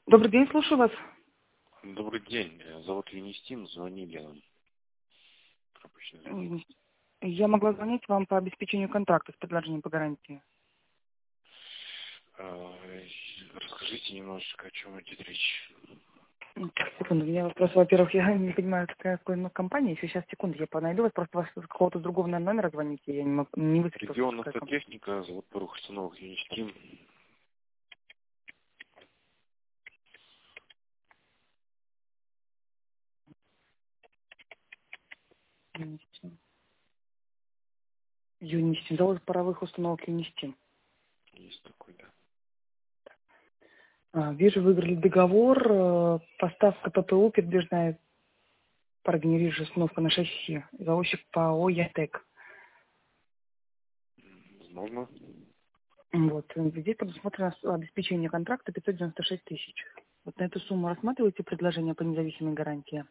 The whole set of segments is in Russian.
Добрый день, слушаю вас. Добрый день. Меня зовут Ленистин. Звонили нам. Пропущено звонить. Я могла звонить вам по обеспечению контракта с предложением по гарантии. Расскажите немножечко, о чем идет речь. Так, секунду, я вас просто, во-первых, я не понимаю, какая компания. Еще сейчас, секунду, я найду вас, просто вас с какого-то другого номера звоните, я не высветила, Регион какая компания. автотехника, завод порох установок Ленистин. Юнистим, завод паровых установок Юнистим. Есть такой, да. Вижу, выиграли договор, поставка ППУ, передвижная парогенерирующая установка на шасси, заочек ПАО «Ятек». Возможно. Вот. Здесь предусмотрено обеспечение контракта 596 тысяч. Вот на эту сумму рассматриваете предложение по независимой гарантии?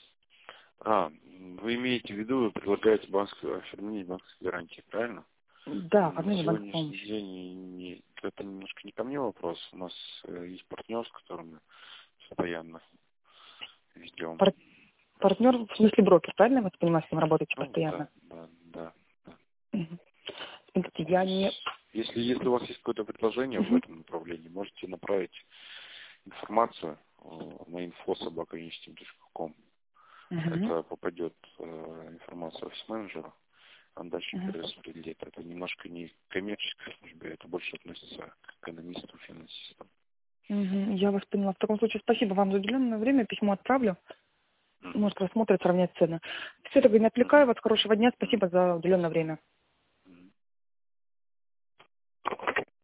Вы имеете в виду, вы предлагаете оформление банковской гарантии, правильно? Да, На оформление банк сегодняшний помощи. день это немножко не ко мне вопрос. У нас есть партнер, с которым мы постоянно ведем. Партнер, в смысле брокер, правильно я вас понимаю, с ним работаете Ну, постоянно? да. Мгм. Смотрите, Вот я не... если у вас есть какое-то предложение в Мгм. этом направлении, можете направить информацию на info@insteam.com. Мгм. Это попадет информация офис-менеджера, он дальше Мгм. перераспределит. Это немножко не коммерческая служба, это больше относится к экономистам, финансистам. Мгм. Я вас поняла. В таком случае спасибо вам за уделенное время, письмо отправлю. Мгм. Может, рассмотрят, сравнять цены. Все, тогда не отвлекаю Мгм. вас. Хорошего дня. Спасибо за уделенное время.